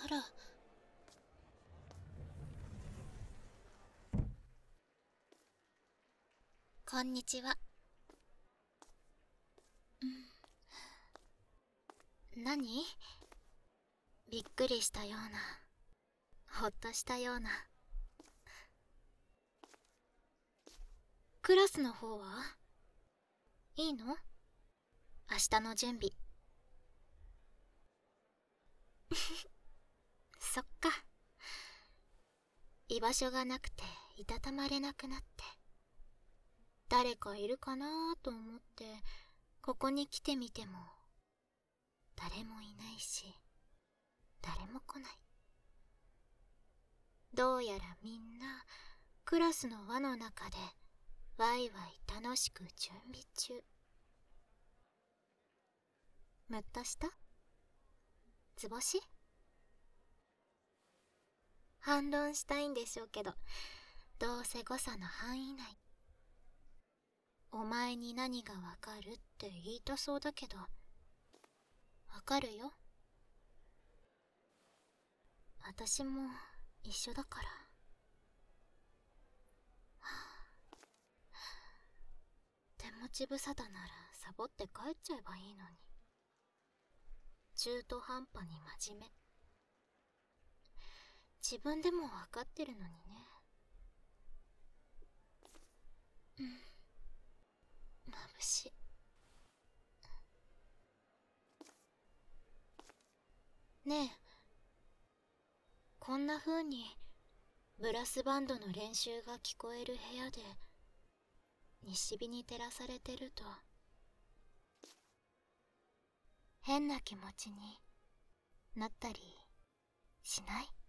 したら。こんにちは。何？びっくりしたような、ほっとしたような。クラスの方はいいの？明日の準備。そっか。居場所がなくていたたまれなくなって、誰かいるかなと思ってここに来てみても誰もいないし、誰も来ない。どうやらみんなクラスの輪の中でワイワイ楽しく準備中。ムッとした？図星？反論したいんでしょうけど、どうせ誤差の範囲内。お前に何がわかるって言いたそうだけど、わかるよ。私も一緒だから。手持ち無沙汰ならサボって帰っちゃえばいいのに。中途半端に真面目。自分でもわかってるのにね。眩しい。ねえ、こんな風にブラスバンドの練習が聞こえる部屋で西日に照らされてると変な気持ちになったりしない？